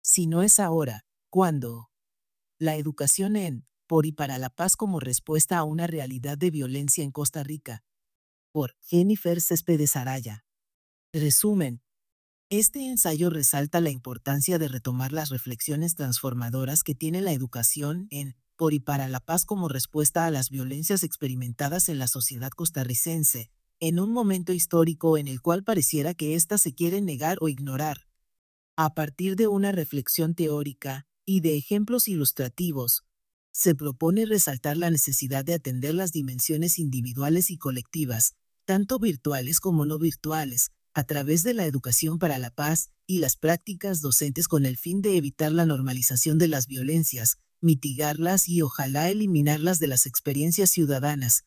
Si no es ahora, ¿cuándo? La educación en, por y para la paz como respuesta a una realidad de violencia en Costa Rica. Por Jennifer Céspedes Araya. Resumen. Este ensayo resalta la importancia de retomar las reflexiones transformadoras que tiene la educación en, por y para la paz como respuesta a las violencias experimentadas en la sociedad costarricense, en un momento histórico en el cual pareciera que éstas se quieren negar o ignorar. A partir de una reflexión teórica y de ejemplos ilustrativos, se propone resaltar la necesidad de atender las dimensiones individuales y colectivas, tanto virtuales como no virtuales, a través de la educación para la paz y las prácticas docentes con el fin de evitar la normalización de las violencias, mitigarlas y ojalá eliminarlas de las experiencias ciudadanas,